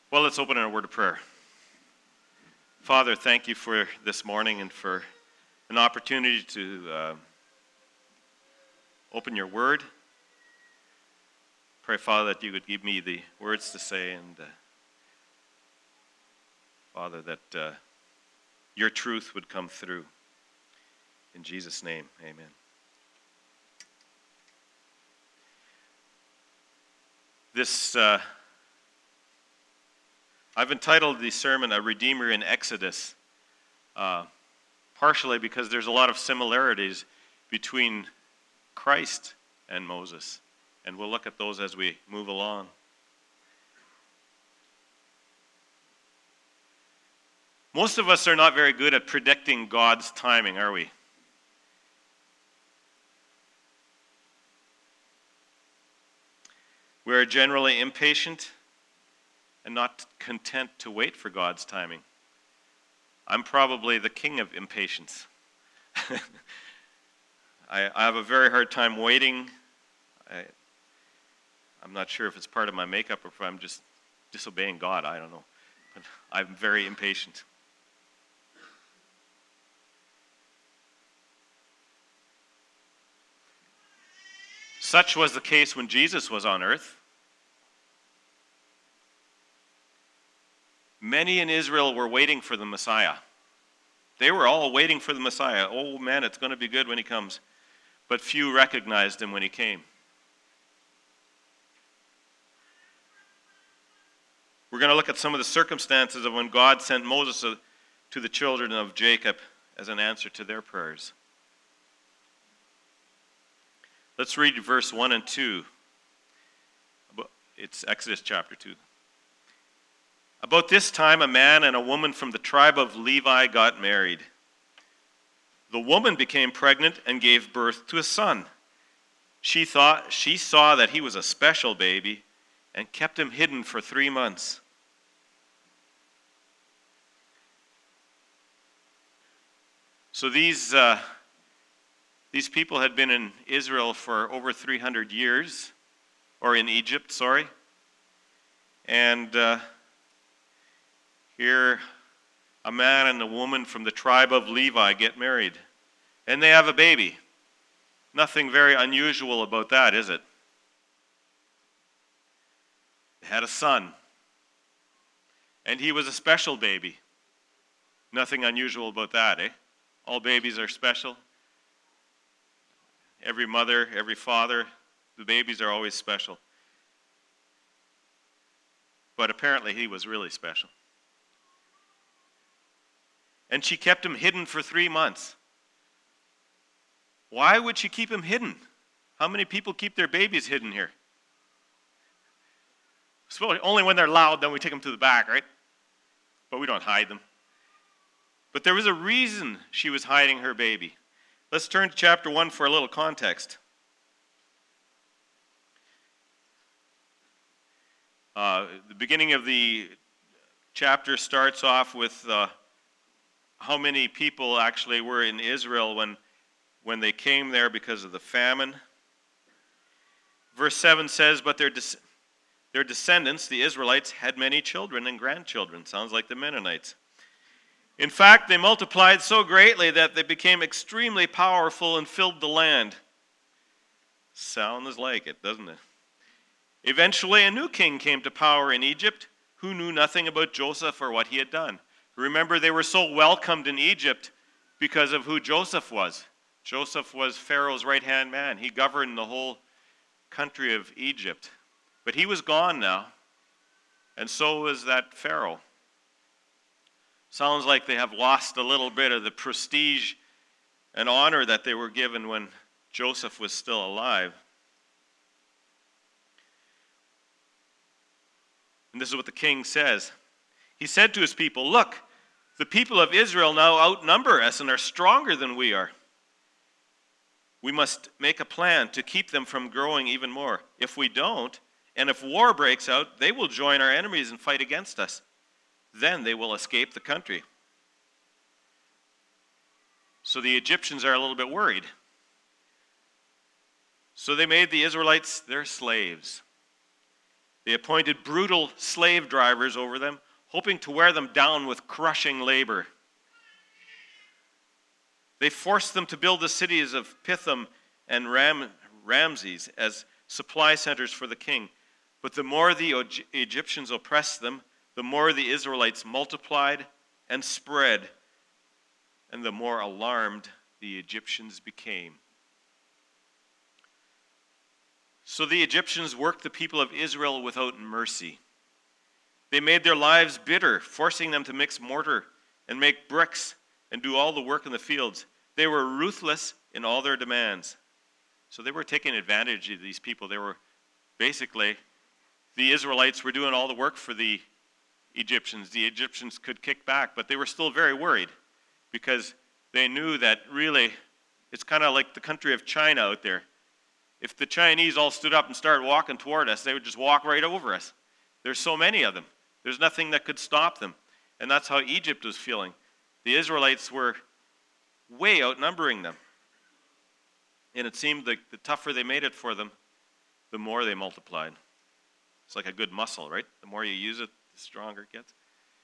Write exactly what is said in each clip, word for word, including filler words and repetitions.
Well, let's open in a word of prayer. Father, thank you for this morning and for an opportunity to uh, open your word. Pray, Father, that you would give me the words to say, and uh, Father, that uh, your truth would come through. In Jesus' name, amen. This, uh, I've entitled the sermon, A Redeemer in Exodus, uh, partially because there's a lot of similarities between Christ and Moses, and we'll look at those as we move along. Most of us are not very good at predicting God's timing, are we? We are generally impatient and not content to wait for God's timing. I'm probably the king of impatience. I, I have a very hard time waiting. I, I'm not sure if it's part of my makeup or if I'm just disobeying God. I don't know. But I'm very impatient. Such was the case when Jesus was on earth. Many in Israel were waiting for the Messiah. They were all waiting for the Messiah. Oh man, it's going to be good when he comes. But few recognized him when he came. We're going to look at some of the circumstances of when God sent Moses to the children of Jacob as an answer to their prayers. Let's read verse one and two. It's Exodus chapter two. About this time, a man and a woman from the tribe of Levi got married. The woman became pregnant and gave birth to a son. She thought she saw that he was a special baby and kept him hidden for three months. So these uh, these people had been in Israel for over three hundred years, or in Egypt, sorry, and uh, here, a man and a woman from the tribe of Levi get married. And they have a baby. Nothing very unusual about that, is it? They had a son. And he was a special baby. Nothing unusual about that, eh? All babies are special. Every mother, every father, the babies are always special. But apparently he was really special. And she kept him hidden for three months. Why would she keep him hidden? How many people keep their babies hidden here? So only when they're loud, then we take them to the back, right? But we don't hide them. But there was a reason she was hiding her baby. Let's turn to chapter one for a little context. Uh, the beginning of the chapter starts off with Uh, how many people actually were in Israel when, when they came there because of the famine. Verse seven says, but their, des- their descendants, the Israelites, had many children and grandchildren. Sounds like the Mennonites. In fact, they multiplied so greatly that they became extremely powerful and filled the land. Sounds like it, doesn't it? Eventually, a new king came to power in Egypt who knew nothing about Joseph or what he had done. Remember, they were so welcomed in Egypt because of who Joseph was. Joseph was Pharaoh's right-hand man. He governed the whole country of Egypt. But he was gone now, and so was that Pharaoh. Sounds like they have lost a little bit of the prestige and honor that they were given when Joseph was still alive. And this is what the king says. He said to his people, look, the people of Israel now outnumber us and are stronger than we are. We must make a plan to keep them from growing even more. If we don't, and if war breaks out, they will join our enemies and fight against us. Then they will escape the country. So the Egyptians are a little bit worried. So they made the Israelites their slaves. They appointed brutal slave drivers over them, hoping to wear them down with crushing labor. They forced them to build the cities of Pithom and Ram- Ramses as supply centers for the king. But the more the Egyptians oppressed them, the more the Israelites multiplied and spread, and the more alarmed the Egyptians became. So the Egyptians worked the people of Israel without mercy. They made their lives bitter, forcing them to mix mortar and make bricks and do all the work in the fields. They were ruthless in all their demands. So they were taking advantage of these people. They were basically, the Israelites were doing all the work for the Egyptians. The Egyptians could kick back, but they were still very worried because they knew that really it's kind of like the country of China out there. If the Chinese all stood up and started walking toward us, they would just walk right over us. There's so many of them. There's nothing that could stop them. And that's how Egypt was feeling. The Israelites were way outnumbering them. And it seemed like the tougher they made it for them, the more they multiplied. It's like a good muscle, right? The more you use it, the stronger it gets.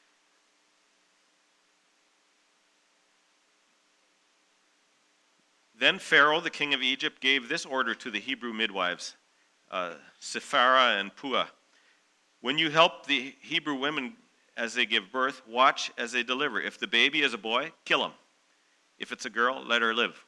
Then Pharaoh, the king of Egypt, gave this order to the Hebrew midwives, uh, Shiphrah and Puah. When you help the Hebrew women as they give birth, watch as they deliver. If the baby is a boy, kill him. If it's a girl, let her live.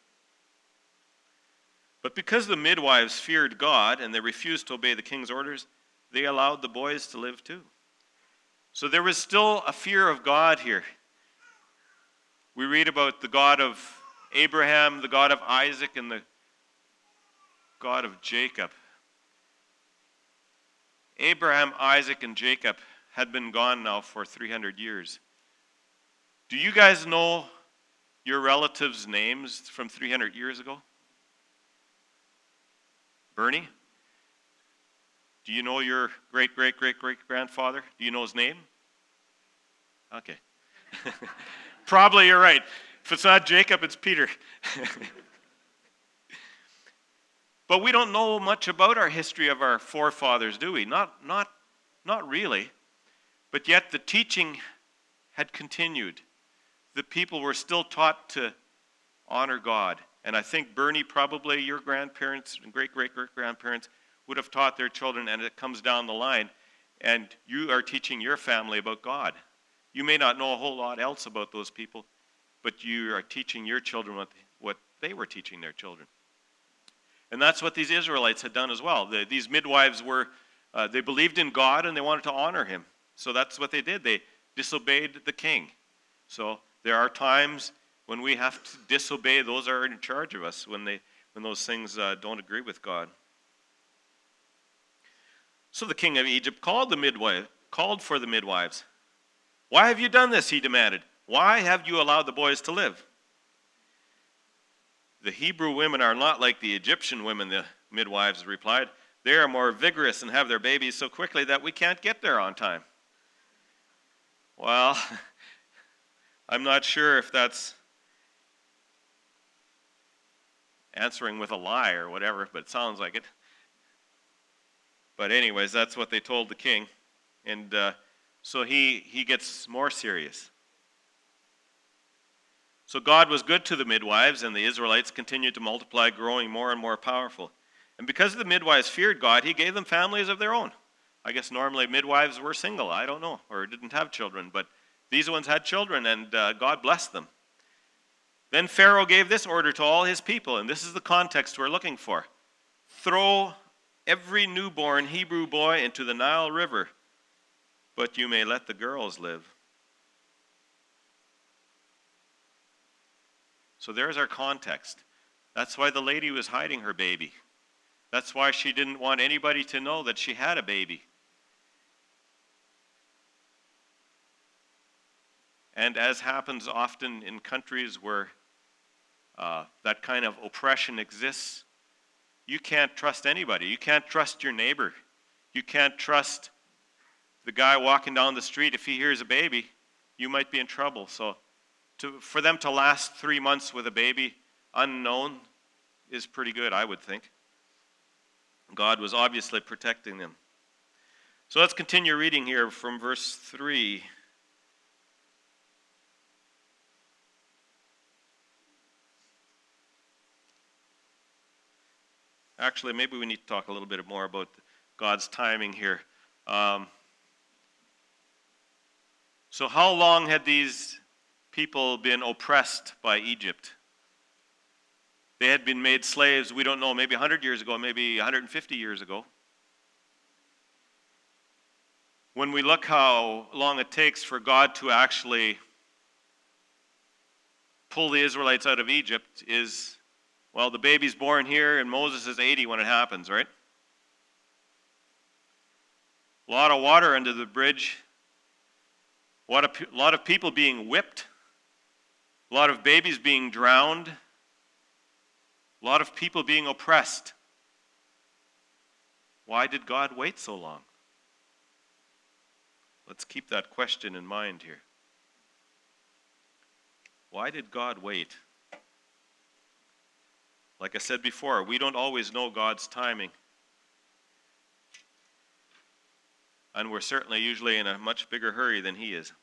But because the midwives feared God and they refused to obey the king's orders, they allowed the boys to live too. So there was still a fear of God here. We read about the God of Abraham, the God of Isaac, and the God of Jacob. Abraham, Isaac, and Jacob had been gone now for three hundred years. Do you guys know your relatives' names from three hundred years ago? Bernie? Do you know your great-great-great-great-grandfather? Do you know his name? Okay. Probably you're right. If it's not Jacob, it's Peter. But we don't know much about our history of our forefathers, do we? Not, not, not really. But yet the teaching had continued. The people were still taught to honor God. And I think Bernie, probably your grandparents and great-great-great-grandparents would have taught their children, and it comes down the line, and you are teaching your family about God. You may not know a whole lot else about those people, but you are teaching your children what, what they were teaching their children. And that's what these Israelites had done as well. The, these midwives were, uh, they believed in God and they wanted to honor him. So that's what they did. They disobeyed the king. So there are times when we have to disobey those that are in charge of us, when, they, when those things uh, don't agree with God. So the king of Egypt called the midwife, called for the midwives. Why have you done this? He demanded. Why have you allowed the boys to live? The Hebrew women are not like the Egyptian women, the midwives replied. They are more vigorous and have their babies so quickly that we can't get there on time. Well, I'm not sure if that's answering with a lie or whatever, but it sounds like it. But anyways, that's what they told the king. And uh, so he, he gets more serious. So God was good to the midwives, and the Israelites continued to multiply, growing more and more powerful. And because the midwives feared God, he gave them families of their own. I guess normally midwives were single, I don't know, or didn't have children. But these ones had children, and uh, God blessed them. Then Pharaoh gave this order to all his people, and this is the context we're looking for. Throw every newborn Hebrew boy into the Nile River, but you may let the girls live. So there's our context. That's why the lady was hiding her baby. That's why she didn't want anybody to know that she had a baby. And as happens often in countries where uh, that kind of oppression exists, you can't trust anybody. You can't trust your neighbor. You can't trust the guy walking down the street. If he hears a baby, you might be in trouble. So to, for them to last three months with a baby unknown is pretty good, I would think. God was obviously protecting them. So let's continue reading here from verse three. Actually, maybe we need to talk a little bit more about God's timing here. Um, so how long had these people been oppressed by Egypt? They had been made slaves, we don't know, maybe one hundred years ago, maybe one hundred fifty years ago. When we look how long it takes for God to actually pull the Israelites out of Egypt is, well, the baby's born here and Moses is eighty when it happens, right? A lot of water under the bridge, a lot of, a lot of people being whipped, a lot of babies being drowned, a lot of people being oppressed. Why did God wait so long? Let's keep that question in mind here. Why did God wait? Like I said before, we don't always know God's timing. And we're certainly usually in a much bigger hurry than He is.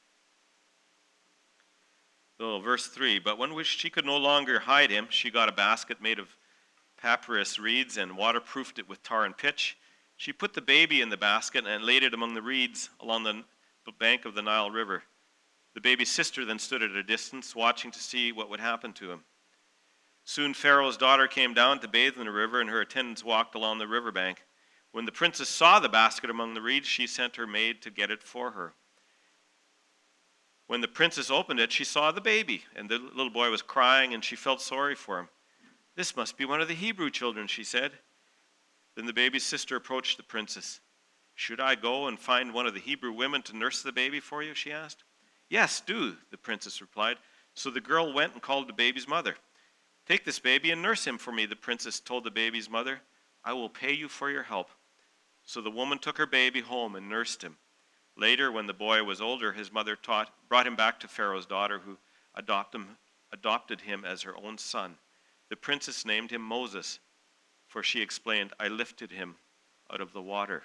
So, verse three, but when she could no longer hide him, she got a basket made of papyrus reeds and waterproofed it with tar and pitch. She put the baby in the basket and laid it among the reeds along the bank of the Nile River. The baby's sister then stood at a distance, watching to see what would happen to him. Soon Pharaoh's daughter came down to bathe in the river, and her attendants walked along the riverbank. When the princess saw the basket among the reeds, she sent her maid to get it for her. When the princess opened it, she saw the baby, and the little boy was crying, and she felt sorry for him. "This must be one of the Hebrew children," she said. Then the baby's sister approached the princess. "Should I go and find one of the Hebrew women to nurse the baby for you?" she asked. "Yes, do," the princess replied. So the girl went and called the baby's mother. "Take this baby and nurse him for me," the princess told the baby's mother. "I will pay you for your help." So the woman took her baby home and nursed him. Later, when the boy was older, his mother taught, brought him back to Pharaoh's daughter, who adopt him, adopted him as her own son. The princess named him Moses, for she explained, "I lifted him out of the water."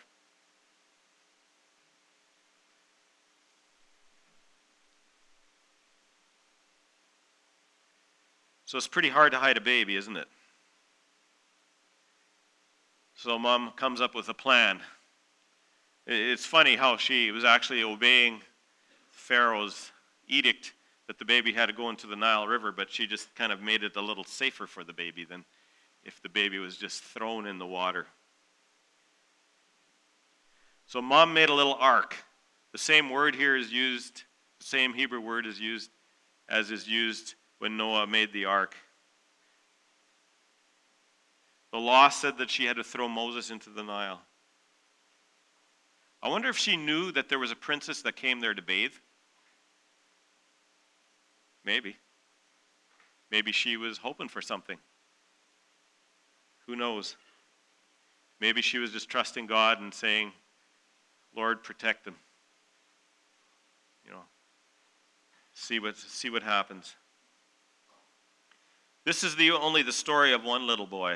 So it's pretty hard to hide a baby, isn't it? So mom comes up with a plan. It's funny how she was actually obeying Pharaoh's edict that the baby had to go into the Nile River, but she just kind of made it a little safer for the baby than if the baby was just thrown in the water. So mom made a little ark. The same word here is used, the same Hebrew word is used as is used when Noah made the ark. The law said that she had to throw Moses into the Nile. I wonder if she knew that there was a princess that came there to bathe. Maybe. Maybe she was hoping for something. Who knows? Maybe she was just trusting God and saying, "Lord, protect them." You know, see what see what happens. This is the only the story of one little boy.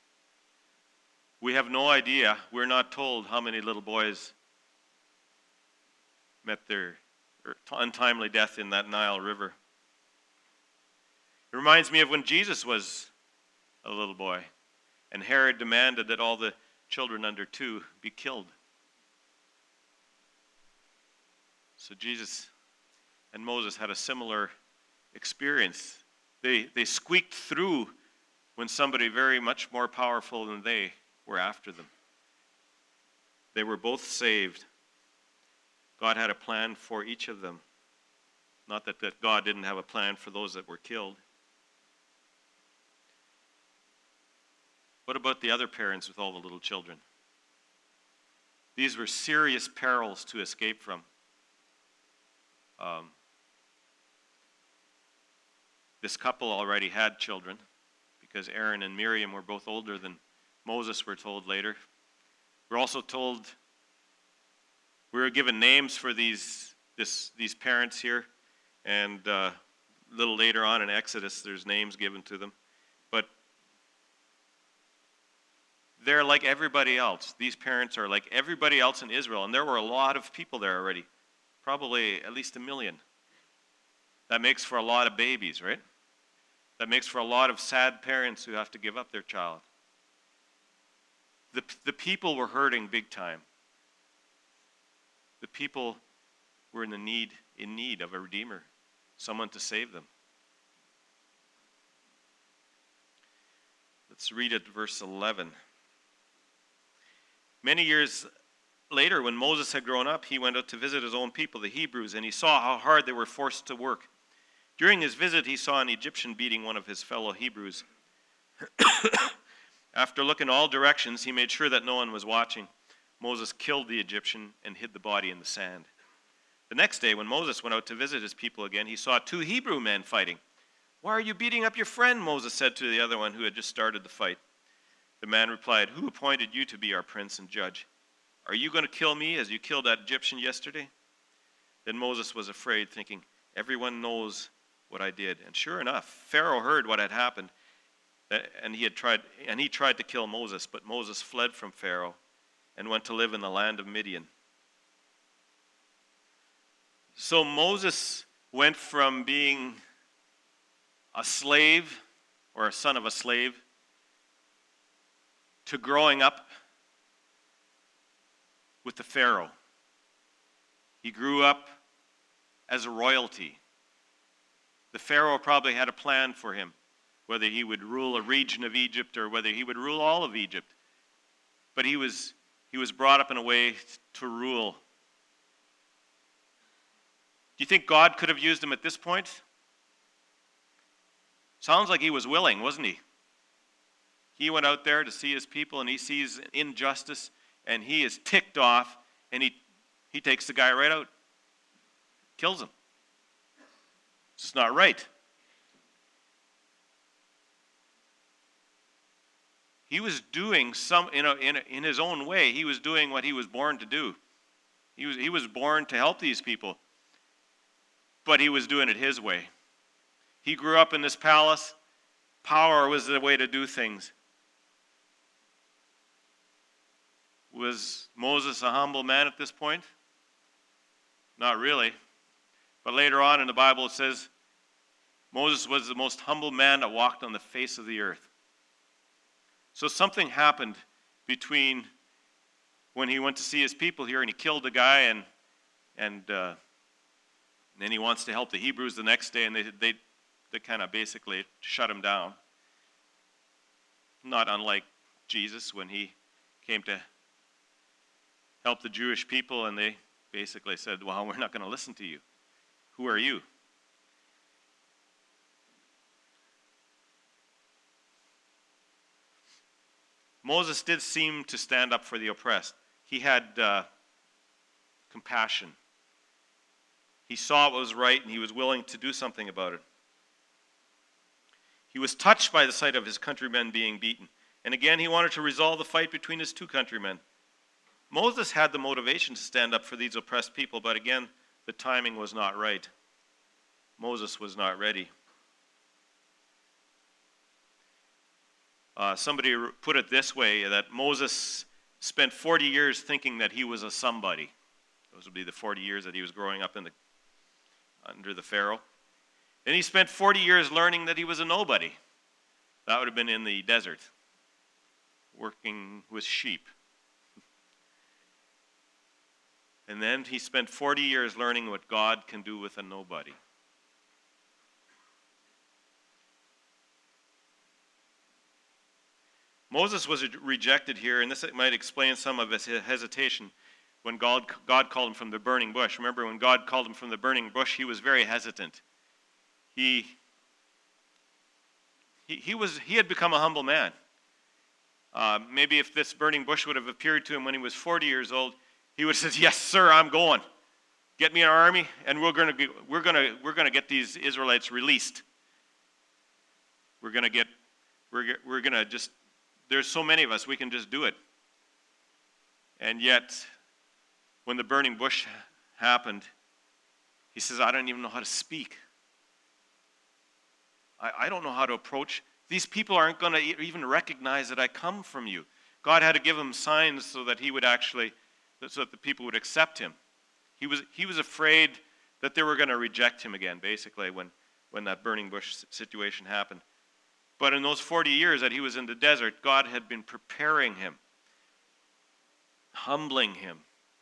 We have no idea. We're not told how many little boys met their untimely death in that Nile River. It reminds me of when Jesus was a little boy, and Herod demanded that all the children under two be killed. So Jesus and Moses had a similar experience. They, they squeaked through when somebody very much more powerful than they were after them. They were both saved. God had a plan for each of them. Not that, that God didn't have a plan for those that were killed. What about the other parents with all the little children? These were serious perils to escape from. Um, this couple already had children because Aaron and Miriam were both older than Moses, we're told later. We're also told, we were given names for these this, these parents here, and uh, a little later on in Exodus, there's names given to them. But they're like everybody else. These parents are like everybody else in Israel, and there were a lot of people there already, probably at least a million. That makes for a lot of babies, right? That makes for a lot of sad parents who have to give up their child. The, the people were hurting big time. The people were in the need, in need of a redeemer, someone to save them. Let's read it, verse eleven. Many years later, when Moses had grown up, he went out to visit his own people, the Hebrews, and he saw how hard they were forced to work. During his visit, he saw an Egyptian beating one of his fellow Hebrews. After looking all directions, he made sure that no one was watching. Moses killed the Egyptian and hid the body in the sand. The next day, when Moses went out to visit his people again, he saw two Hebrew men fighting. "Why are you beating up your friend?" Moses said to the other one who had just started the fight. The man replied, "Who appointed you to be our prince and judge? Are you going to kill me as you killed that Egyptian yesterday?" Then Moses was afraid, thinking, "Everyone knows what I did." And sure enough, Pharaoh heard what had happened, and he had tried and he tried to kill Moses, but Moses fled from Pharaoh and went to live in the land of Midian. So Moses went from being a slave or a son of a slave to growing up with the Pharaoh. He grew up as a royalty. The Pharaoh probably had a plan for him, whether he would rule a region of Egypt or whether he would rule all of Egypt. But he was he was brought up in a way to rule. Do you think God could have used him at this point? Sounds like he was willing, wasn't he? He went out there to see his people, and he sees injustice, and he is ticked off, and he, he takes the guy right out, kills him. It's just not right. He was doing some, in, a, in, a, in his own way, he was doing what he was born to do. He was, he was born to help these people, but he was doing it his way. He grew up in this palace. Power was the way to do things. Was Moses a humble man at this point? Not really. But later on in the Bible it says Moses was the most humble man that walked on the face of the earth. So something happened between when he went to see his people here and he killed the guy, and and, uh, and then he wants to help the Hebrews the next day, and they they they kind of basically shut him down. Not unlike Jesus when he came to help the Jewish people, and they basically said, "Well, we're not going to listen to you. Who are you?" Moses did seem to stand up for the oppressed. He had uh, compassion. He saw what was right, and he was willing to do something about it. He was touched by the sight of his countrymen being beaten. And again, he wanted to resolve the fight between his two countrymen. Moses had the motivation to stand up for these oppressed people, but again, the timing was not right. Moses was not ready. Uh, somebody put it this way, that Moses spent forty years thinking that he was a somebody. Those would be the forty years that he was growing up in the, under the Pharaoh. Then he spent forty years learning that he was a nobody. That would have been in the desert, working with sheep. And then he spent forty years learning what God can do with a nobody. Moses was rejected here, and this might explain some of his hesitation when God, God called him from the burning bush. Remember, when God called him from the burning bush, he was very hesitant. He, he, he, was, he had become a humble man. Uh, maybe if this burning bush would have appeared to him when he was forty years old, he would have said, "Yes, sir, I'm going. Get me an army, and we're going to we're going to we're going to get these Israelites released. We're going to get we're we're going to just there's so many of us, we can just do it." And yet, when the burning bush happened, he says, "I don't even know how to speak. I, I don't know how to approach. These people aren't going to even recognize that I come from you." God had to give him signs so that he would actually, so that the people would accept him. He was, he was afraid that they were going to reject him again, basically, when, when that burning bush situation happened. But in those forty years that he was in the desert, God had been preparing him, humbling him.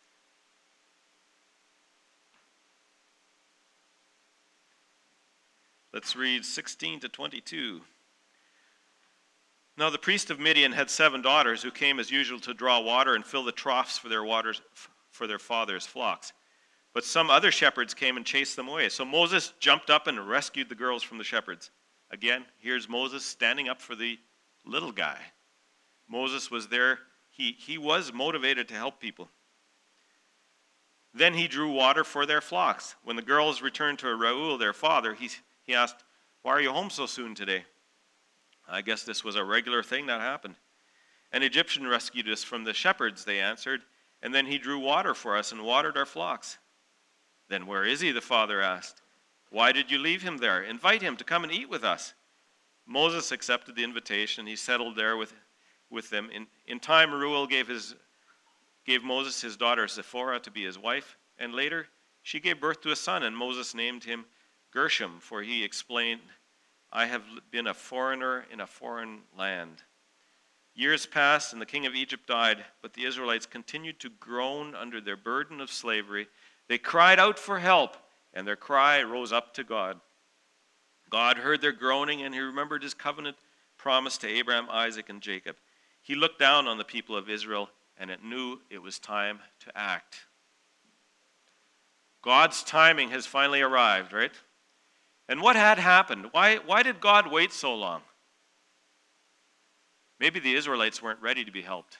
Let's read sixteen to twenty-two. Now the priest of Midian had seven daughters who came as usual to draw water and fill the troughs for their waters for their father's flocks. But some other shepherds came and chased them away. So Moses jumped up and rescued the girls from the shepherds. Again, here's Moses standing up for the little guy. Moses was there. He, he was motivated to help people. Then he drew water for their flocks. When the girls returned to Reuel, their father, he, he asked, "Why are you home so soon today?" I guess this was a regular thing that happened. "An Egyptian rescued us from the shepherds," they answered, "and then he drew water for us and watered our flocks." "Then where is he?" the father asked. "Why did you leave him there? Invite him to come and eat with us." Moses accepted the invitation. He settled there with, with them. In, in time, Reuel gave, his, gave Moses his daughter Zipporah to be his wife, and later she gave birth to a son, and Moses named him Gershom, for he explained, "I have been a foreigner in a foreign land." Years passed, and the king of Egypt died, but the Israelites continued to groan under their burden of slavery. They cried out for help, and their cry rose up to God. God heard their groaning, and he remembered his covenant promise to Abraham, Isaac, and Jacob. He looked down on the people of Israel, and it knew it was time to act. God's timing has finally arrived, right? And what had happened? Why, why did God wait so long? Maybe the Israelites weren't ready to be helped.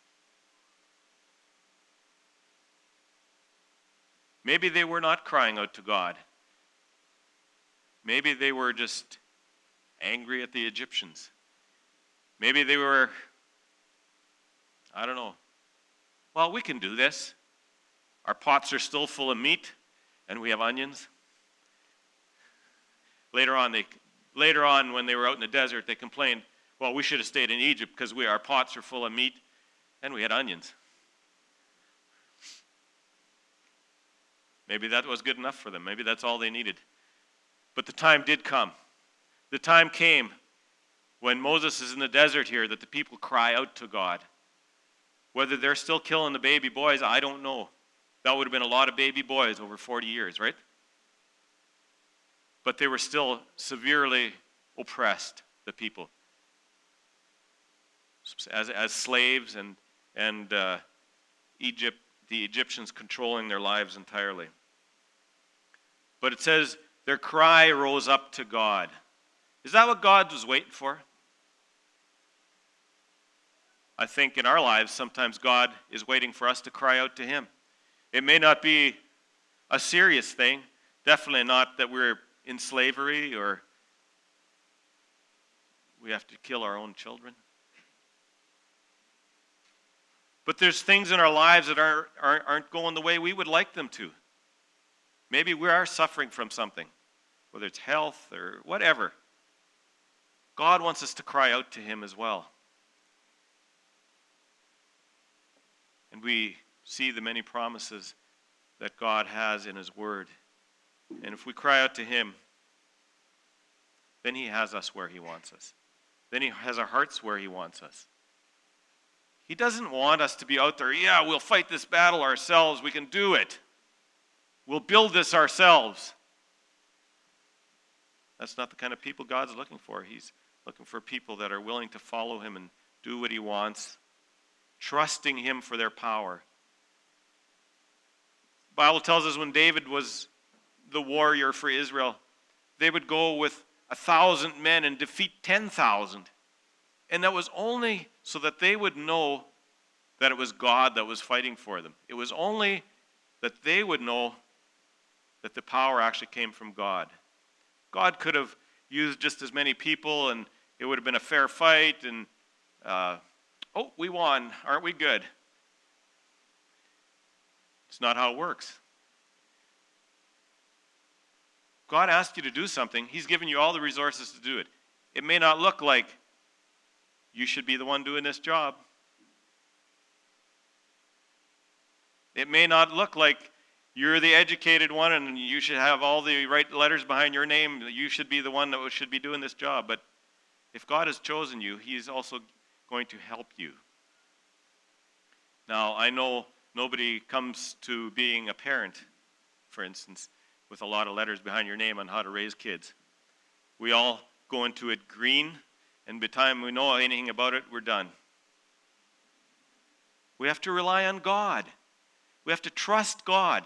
Maybe they were not crying out to God. Maybe they were just angry at the Egyptians. Maybe they were, I don't know, well, we can do this. Our pots are still full of meat, and we have onions. Later on, they, later on, when they were out in the desert, they complained, well, we should have stayed in Egypt because we, our pots are full of meat, and we had onions. Maybe that was good enough for them. Maybe that's all they needed. But the time did come. The time came when Moses is in the desert here that the people cry out to God. Whether they're still killing the baby boys, I don't know. That would have been a lot of baby boys over forty years, right? But they were still severely oppressed, the people. As, as slaves and, and uh, Egypt, the Egyptians controlling their lives entirely. But it says, their cry rose up to God. Is that what God was waiting for? I think in our lives, sometimes God is waiting for us to cry out to him. It may not be a serious thing. Definitely not that we're in slavery or we have to kill our own children. But there's things in our lives that aren't, aren't, aren't going the way we would like them to. Maybe we are suffering from something, whether it's health or whatever. God wants us to cry out to him as well. And we see the many promises that God has in his word. And if we cry out to him, then he has us where he wants us. Then he has our hearts where he wants us. He doesn't want us to be out there, yeah, we'll fight this battle ourselves, we can do it. We'll build this ourselves. That's not the kind of people God's looking for. He's looking for people that are willing to follow him and do what he wants, trusting him for their power. The Bible tells us when David was the warrior for Israel, they would go with a thousand men and defeat ten thousand. And that was only so that they would know that it was God that was fighting for them. It was only that they would know that the power actually came from God. God could have used just as many people and it would have been a fair fight and, uh, oh, we won. Aren't we good? It's not how it works. God asked you to do something. He's given you all the resources to do it. It may not look like you should be the one doing this job. It may not look like you're the educated one and you should have all the right letters behind your name. You should be the one that should be doing this job. But if God has chosen you, He's also going to help you. Now, I know nobody comes to being a parent, for instance, with a lot of letters behind your name on how to raise kids. We all go into it green, and by the time we know anything about it, we're done. We have to rely on God. We have to trust God.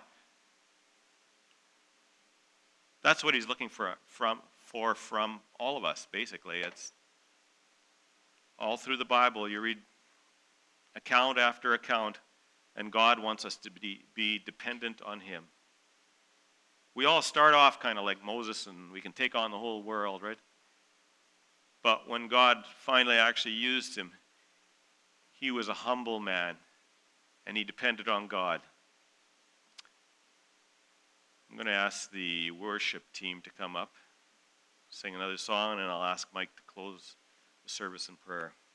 That's what He's looking for from, for from all of us, basically. It's all through the Bible. You read account after account, and God wants us to be, be dependent on Him. We all start off kind of like Moses, and we can take on the whole world, right? But when God finally actually used him, he was a humble man, and he depended on God. I'm going to ask the worship team to come up, sing another song, and I'll ask Mike to close the service in prayer.